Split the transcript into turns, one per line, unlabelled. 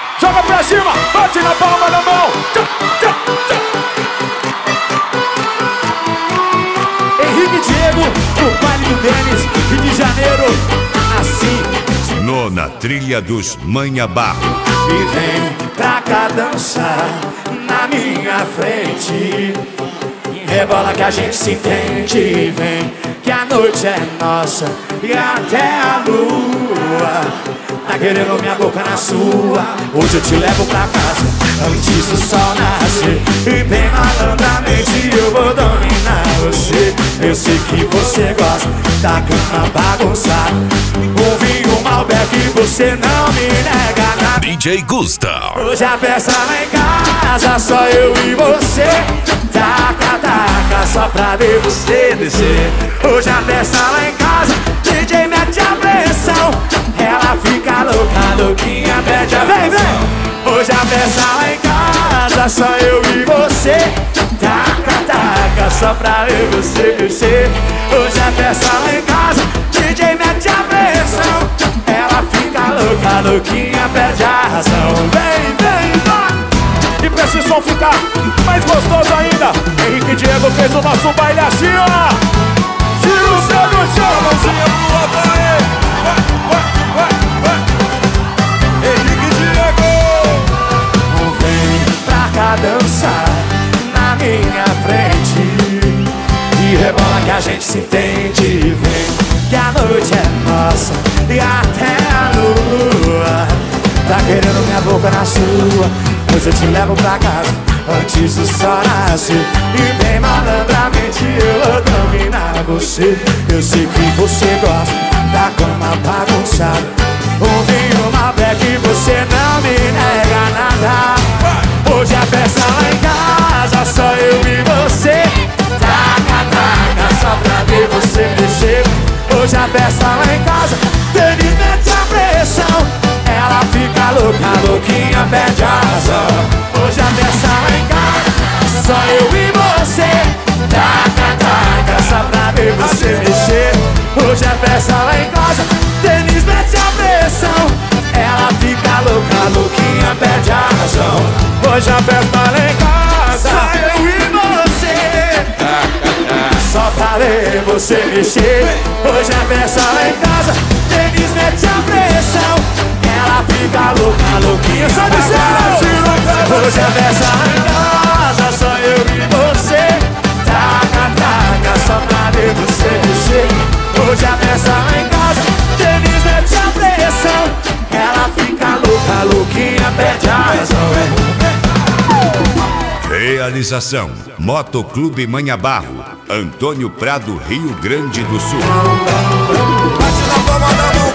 Joga pra cima, bate na palma da mão. Tchá, tchá, tchá. Henrique e Diego, o baile do tênis, Rio de Janeiro, assim.
Nona trilha dos Manha Barro.
E vem pra cá dançar na minha frente. Rebola que a gente se entende. Vem que a noite é nossa e até a lua tá querendo minha boca na sua. Hoje eu te levo pra casa antes do sol nascer. E bem malandramente eu vou dominar você. Eu sei que você gosta da cama bagunçada. Um vinho Malbec você não me nega nada.
DJ Gusta.
Hoje a festa lá em casa, só eu e você. Taca, taca, só pra ver você descer. Hoje a festa lá em casa, DJ mete a pressão. Ela fica louca, louquinha, pede a vem, vem. Hoje a festa lá em casa, só eu e você. Taca, taca, só pra ver você descer. Hoje a festa lá em casa, DJ mete a pressão. Ela fica louca, louquinha, perde a razão. Vem, vem, vai. E pra esse som ficar mais gostoso ainda, Henrique e Diego fez o nosso baile assim, ó. Tira o céu do chão, mãozinha pro alto aí. Vai. Henrique e Diego. Vem pra cá dançar na minha frente. E rebola que a gente se entende. Vem que a noite é nossa e até a lua tá querendo minha boca na sua. Hoje eu te levo pra casa antes do sol nascer. E bem malandramente eu vou dominar você. Eu sei que você gosta da cama bagunçada. Um vinho Malbec você não me nega nada. Hoje a festa lá em casa, só eu e você. Taca, taca, só pra ver você mexer. Hoje a festa lá em casa, Denis mete a pressão. Ela fica louca, louquinha, perde a razão. Hoje a festa lá em casa, só eu e você. Taca, taca, só pra ver você mexer. Hoje a festa lá em casa, Denis mete a pressão. Ela fica louca, louquinha, perde a razão. Hoje a festa lá em casa, só eu e você. Só pra ver você mexer. Hoje a festa lá em casa, Denis mete a pressão. Ela fica louca, louquinha, sabe ser. Hoje a festa lá em casa, só eu e você. Taca, taca, só pra ver você mexer. Hoje a festa lá em casa, Denis mete a pressão. Ela fica louca, louquinha, perde a razão.
Realização: Motoclube Manha Barro, Antônio Prado, Rio Grande do Sul.
Bate na palma da mão.